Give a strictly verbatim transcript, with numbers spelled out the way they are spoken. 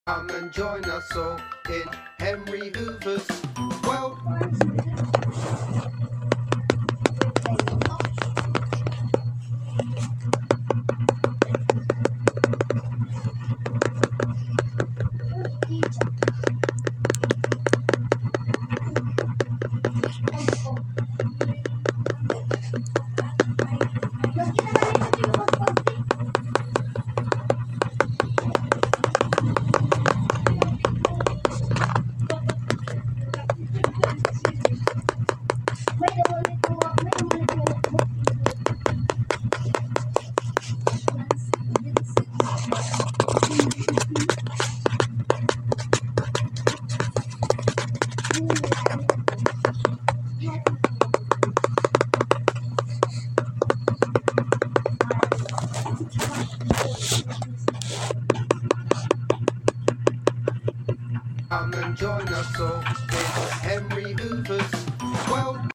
Come and join us all in Henry Hoover's world. Come and join us all in Henry